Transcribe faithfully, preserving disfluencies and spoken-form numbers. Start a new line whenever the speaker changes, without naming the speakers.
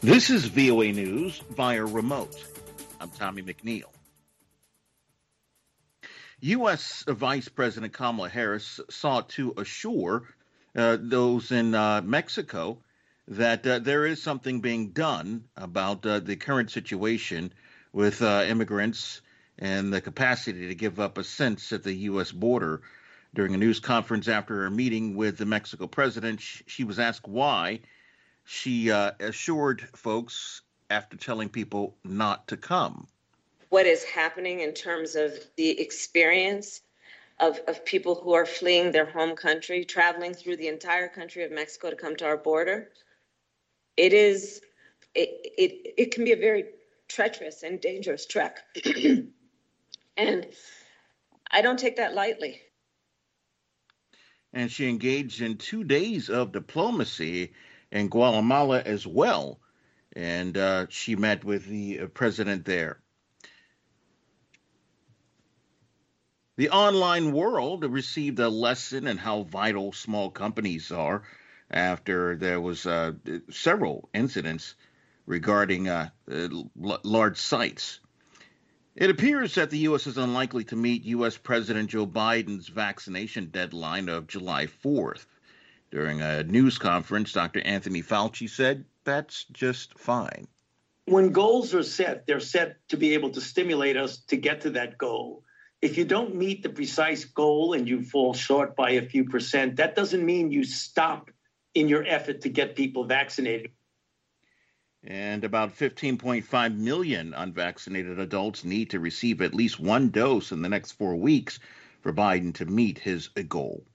This is V O A News via remote. I'm Tommy McNeil. U S. Vice President Kamala Harris sought to assure uh, those in uh, Mexico that uh, there is something being done about uh, the current situation with uh, immigrants and the capacity to give up a sense at the U S border. During a news conference after her meeting with the Mexico president, she was asked why. She uh, assured folks after telling people not to come.
What is happening in terms of the experience of, of people who are fleeing their home country, traveling through the entire country of Mexico to come to our border, it is, it, it, it can be a very treacherous and dangerous trek. And I don't take that lightly.
And she engaged in two days of diplomacy in Guatemala as well. And uh, she met with the uh, president there. The online world received a lesson in how vital small companies are after there was uh, several incidents regarding uh, l- large sites. It appears that the U S is unlikely to meet U S. President Joe Biden's vaccination deadline of July fourth. During a news conference, Doctor Anthony Fauci said that's just fine.
When goals are set, they're set to be able to stimulate us to get to that goal. If you don't meet the precise goal and you fall short by a few percent, that doesn't mean you stop in your effort to get people vaccinated.
And about fifteen point five million unvaccinated adults need to receive at least one dose in the next four weeks for Biden to meet his goal.